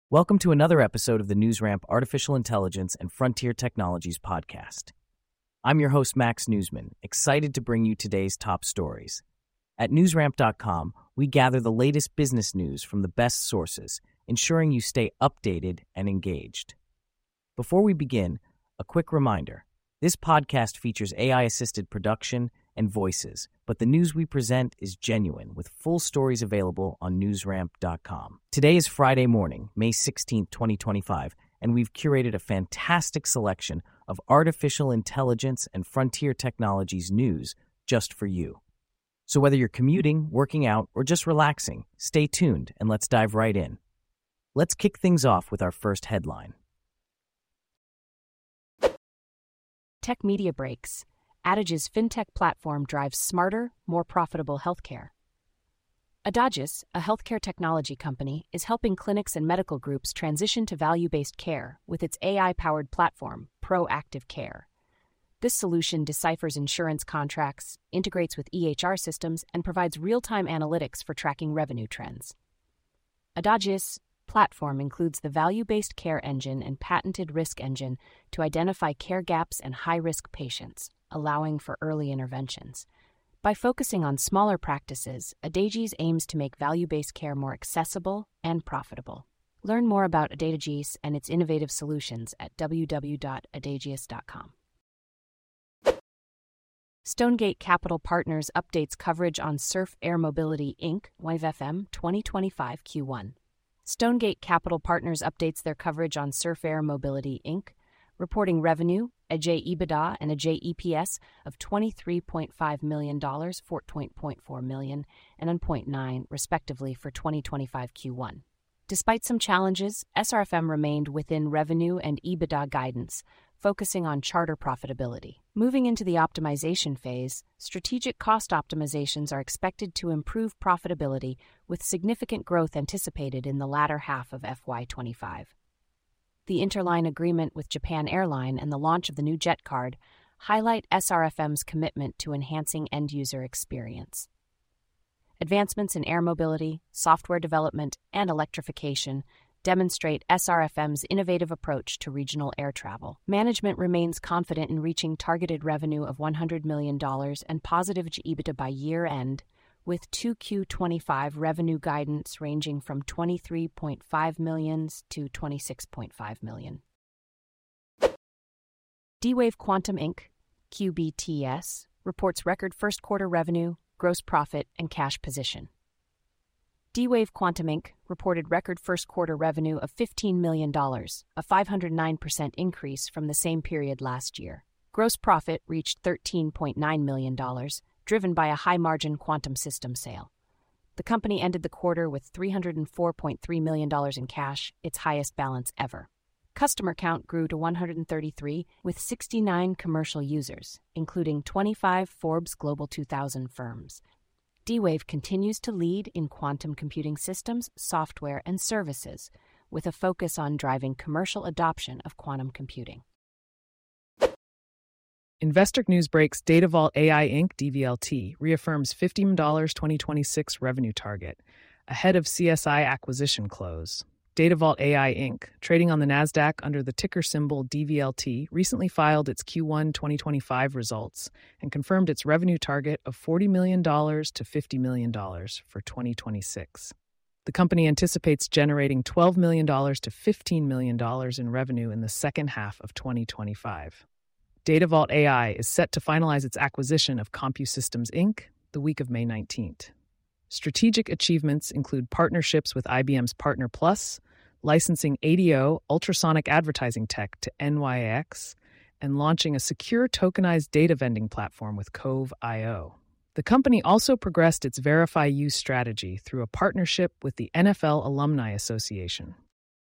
Welcome to another episode of the NewsRamp Artificial Intelligence and Frontier Technologies podcast. I'm your host, Max Newsman, excited to bring you today's top stories. At newsramp.com, we gather the latest business news from the best sources, ensuring you stay updated and engaged. Before we begin, a quick reminder. This podcast features AI-assisted production and voices, but the news we present is genuine, with full stories available on newsramp.com. Today is Friday morning, May 16, 2025, and we've curated a fantastic selection of artificial intelligence and frontier technologies news just for you. So whether you're commuting, working out, or just relaxing, stay tuned and let's dive right in. Let's kick things off with our first headline. Tech Media Breaks. Adage's fintech platform drives smarter, more profitable healthcare. Adage's, a healthcare technology company, is helping clinics and medical groups transition to value-based care with its AI-powered platform, Proactive Care. This solution deciphers insurance contracts, integrates with EHR systems, and provides real-time analytics for tracking revenue trends. Adage's platform includes the value-based care engine and patented risk engine to identify care gaps and high-risk patients, allowing for early interventions. By focusing on smaller practices, Adage's aims to make value-based care more accessible and profitable. Learn more about Adage's and its innovative solutions at www.adageous.com. Stonegate Capital Partners updates coverage on Surf Air Mobility, Inc., YVFM 2025 Q1. Stonegate Capital Partners updates their coverage on Surf Air Mobility, Inc., reporting revenue, Adjusted EBITDA, and Adjusted EPS of $23.5 million, $14.4 million, and $1.9 million, respectively, for 2025 Q1. Despite some challenges, SRFM remained within revenue and EBITDA guidance, focusing on charter profitability. Moving into the optimization phase, strategic cost optimizations are expected to improve profitability, with significant growth anticipated in the latter half of FY25. The interline agreement with Japan Airline and the launch of the new Jet Card highlight SRFM's commitment to enhancing end-user experience. Advancements in air mobility, software development, and electrification demonstrate SRFM's innovative approach to regional air travel. Management remains confident in reaching targeted revenue of $100 million and positive EBITDA by year-end, with 2Q25 revenue guidance ranging from $23.5 million to $26.5 million. D-Wave Quantum Inc., QBTS, reports record first quarter revenue, gross profit, and cash position. D-Wave Quantum Inc. reported record first quarter revenue of $15 million, a 509% increase from the same period last year. Gross profit reached $13.9 million, driven by a high-margin quantum system sale. The company ended the quarter with $304.3 million in cash, its highest balance ever. Customer count grew to 133, with 69 commercial users, including 25 Forbes Global 2000 firms. D-Wave continues to lead in quantum computing systems, software, and services, with a focus on driving commercial adoption of quantum computing. Investec News Breaks Data Vault AI Inc. DVLT reaffirms $50 million 2026 revenue target, ahead of CSI acquisition close. Data Vault AI Inc., trading on the NASDAQ under the ticker symbol DVLT, recently filed its Q1 2025 results and confirmed its revenue target of $40 million to $50 million for 2026. The company anticipates generating $12 million to $15 million in revenue in the second half of 2025. Data Vault AI is set to finalize its acquisition of CompuSystems Inc. the week of May 19th. Strategic achievements include partnerships with IBM's Partner Plus, licensing ADO ultrasonic advertising tech to NYX, and launching a secure tokenized data vending platform with Cove.io. The company also progressed its Verify You strategy through a partnership with the NFL Alumni Association.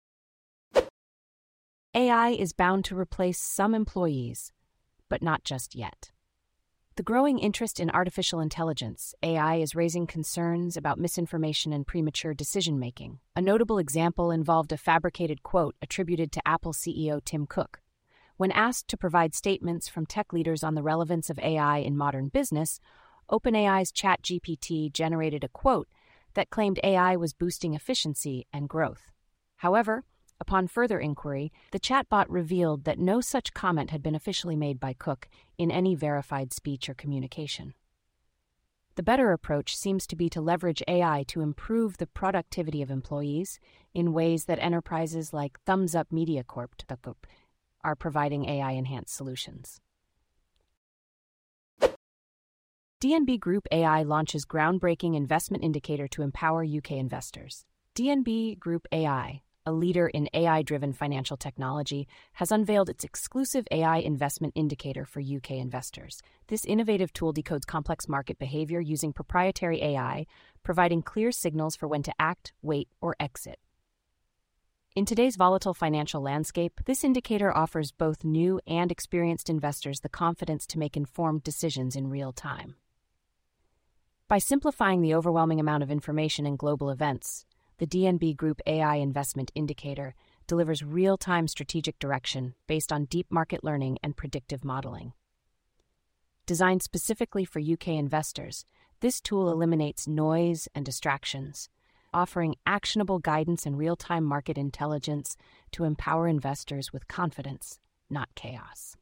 AI is bound to replace some employees, but not just yet. The growing interest in artificial intelligence, AI, is raising concerns about misinformation and premature decision-making. A notable example involved a fabricated quote attributed to Apple CEO Tim Cook. When asked to provide statements from tech leaders on the relevance of AI in modern business, OpenAI's ChatGPT generated a quote that claimed AI was boosting efficiency and growth. However, Upon further inquiry, the chatbot revealed that no such comment had been officially made by Cook in any verified speech or communication. The better approach seems to be to leverage AI to improve the productivity of employees in ways that enterprises like Thumbs Up Media Corp are providing AI-enhanced solutions. DNB Group AI launches groundbreaking investment indicator to empower UK investors. DNB Group AI, a leader in AI-driven financial technology, has unveiled its exclusive AI investment indicator for UK investors. This innovative tool decodes complex market behavior using proprietary AI, providing clear signals for when to act, wait, or exit. In today's volatile financial landscape, this indicator offers both new and experienced investors the confidence to make informed decisions in real time. By simplifying the overwhelming amount of information in global events, the DNB Group AI Investment Indicator delivers real-time strategic direction based on deep market learning and predictive modeling. Designed specifically for UK investors, this tool eliminates noise and distractions, offering actionable guidance and real-time market intelligence to empower investors with confidence, not chaos.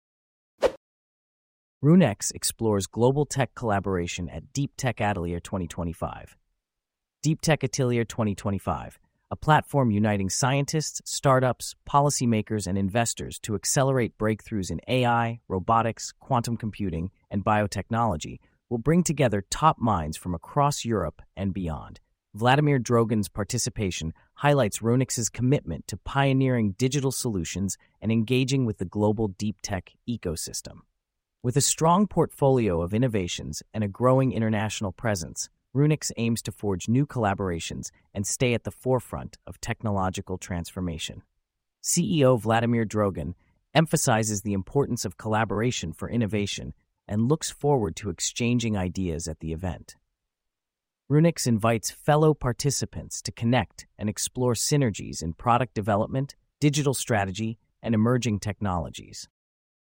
RuneX explores global tech collaboration at Deep Tech Atelier 2025. Deep Tech Atelier 2025, a platform uniting scientists, startups, policymakers, and investors to accelerate breakthroughs in AI, robotics, quantum computing, and biotechnology, will bring together top minds from across Europe and beyond. Vladimir Drogin's participation highlights RuneX's commitment to pioneering digital solutions and engaging with the global deep tech ecosystem. With a strong portfolio of innovations and a growing international presence, RuneX aims to forge new collaborations and stay at the forefront of technological transformation. CEO Vladimir Drogin emphasizes the importance of collaboration for innovation and looks forward to exchanging ideas at the event. RuneX invites fellow participants to connect and explore synergies in product development, digital strategy, and emerging technologies.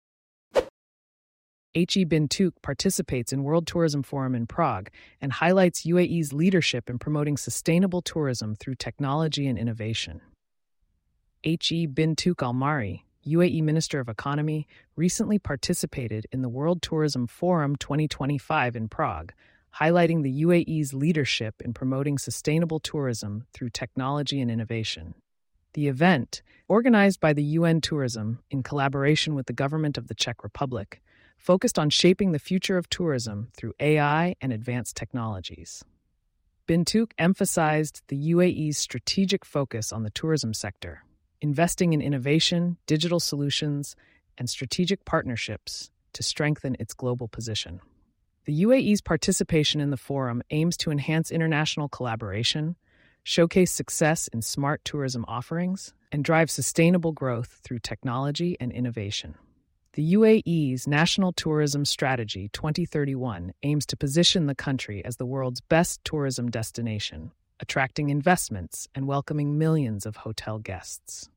H.E. Bintuk participates in World Tourism Forum in Prague and highlights UAE's leadership in promoting sustainable tourism through technology and innovation. H.E. Bintuk Almari, UAE Minister of Economy, recently participated in the World Tourism Forum 2025 in Prague, highlighting the UAE's leadership in promoting sustainable tourism through technology and innovation. The event, organized by the UN Tourism in collaboration with the government of the Czech Republic, focused on shaping the future of tourism through AI and advanced technologies. Bintuk emphasized the UAE's strategic focus on the tourism sector, investing in innovation, digital solutions, and strategic partnerships to strengthen its global position. The UAE's participation in the forum aims to enhance international collaboration, showcase success in smart tourism offerings, and drive sustainable growth through technology and innovation. The UAE's National Tourism Strategy 2031 aims to position the country as the world's best tourism destination, attracting investments and welcoming millions of hotel guests.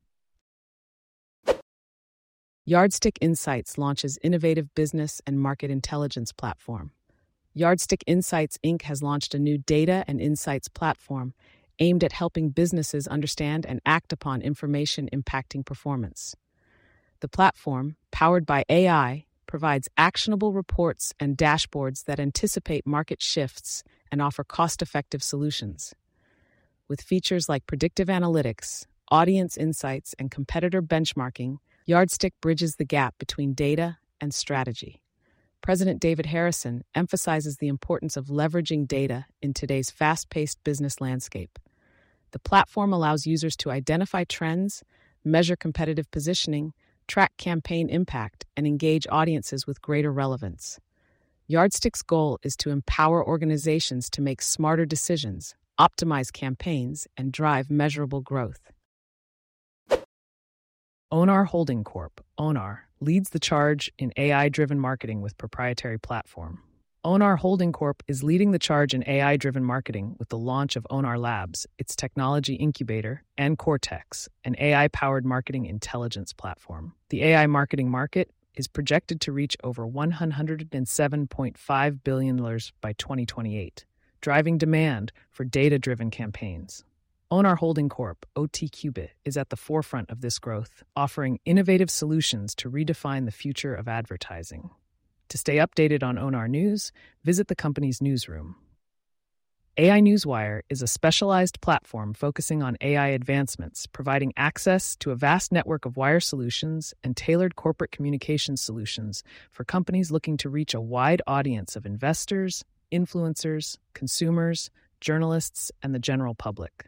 Yardstick Insights launches innovative business and market intelligence platform. Yardstick Insights Inc. has launched a new data and insights platform aimed at helping businesses understand and act upon information impacting performance. The platform, powered by AI, provides actionable reports and dashboards that anticipate market shifts and offer cost-effective solutions. With features like predictive analytics, audience insights, and competitor benchmarking, Yardstick bridges the gap between data and strategy. President David Harrison emphasizes the importance of leveraging data in today's fast-paced business landscape. The platform allows users to identify trends, measure competitive positioning, track campaign impact, and engage audiences with greater relevance. Yardstick's goal is to empower organizations to make smarter decisions, optimize campaigns, and drive measurable growth. Onar Holding Corp., Onar, leads the charge in AI-driven marketing with proprietary platform. Onar Holding Corp. is leading the charge in AI-driven marketing with the launch of Onar Labs, its technology incubator, and Cortex, an AI-powered marketing intelligence platform. The AI marketing market is projected to reach over $107.5 billion by 2028, driving demand for data-driven campaigns. Onar Holding Corp., OTCubit, is at the forefront of this growth, offering innovative solutions to redefine the future of advertising. To stay updated on Onar News, visit the company's newsroom. AI Newswire is a specialized platform focusing on AI advancements, providing access to a vast network of wire solutions and tailored corporate communications solutions for companies looking to reach a wide audience of investors, influencers, consumers, journalists, and the general public.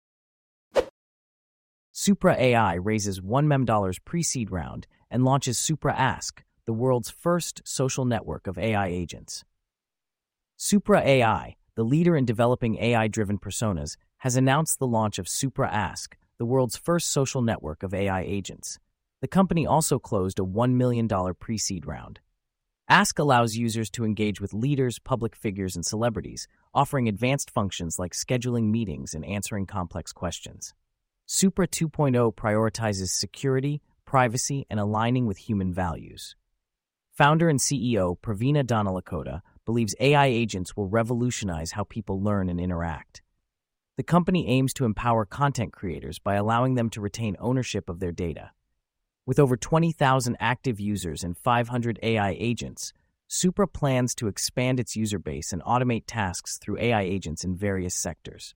Supra AI raises $1 million pre-seed round and launches Supra Ask, the world's first social network of AI agents. Supra AI, the leader in developing AI-driven personas, has announced the launch of Supra Ask, the world's first social network of AI agents. The company also closed a $1 million pre-seed round. Ask allows users to engage with leaders, public figures, and celebrities, offering advanced functions like scheduling meetings and answering complex questions. Supra 2.0 prioritizes security, privacy, and aligning with human values. Founder and CEO Praveena Dhanalakota believes AI agents will revolutionize how people learn and interact. The company aims to empower content creators by allowing them to retain ownership of their data. With over 20,000 active users and 500 AI agents, Supra plans to expand its user base and automate tasks through AI agents in various sectors.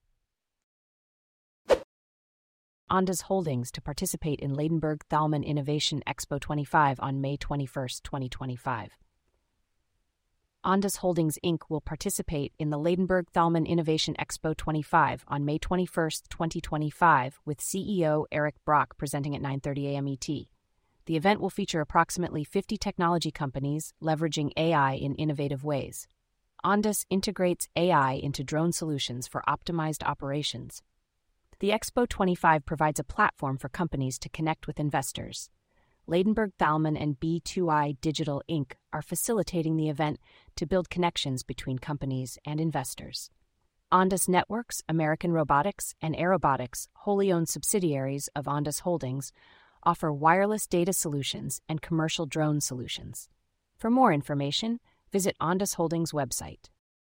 Ondas Holdings to participate in Ladenburg Thalmann Innovation Expo 25 on May 21, 2025. Ondas Holdings Inc. will participate in the Ladenburg Thalmann Innovation Expo 25 on May 21, 2025, with CEO Eric Brock presenting at 9:30 a.m. ET. The event will feature approximately 50 technology companies leveraging AI in innovative ways. Ondas integrates AI into drone solutions for optimized operations. The Expo 25 provides a platform for companies to connect with investors. Ladenburg Thalmann and B2I Digital Inc. are facilitating the event to build connections between companies and investors. Ondas Networks, American Robotics, and Airobotics, wholly owned subsidiaries of Ondas Holdings, offer wireless data solutions and commercial drone solutions. For more information, visit Ondas Holdings' website.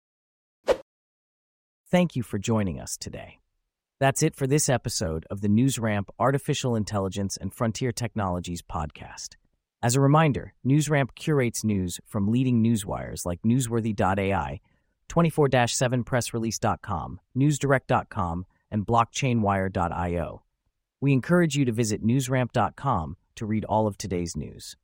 Thank you for joining us today. That's it for this episode of the NewsRamp Artificial Intelligence and Frontier Technologies podcast. As a reminder, NewsRamp curates news from leading newswires like Newsworthy.ai, 24-7pressrelease.com, NewsDirect.com, and BlockchainWire.io. We encourage you to visit newsramp.com to read all of today's news.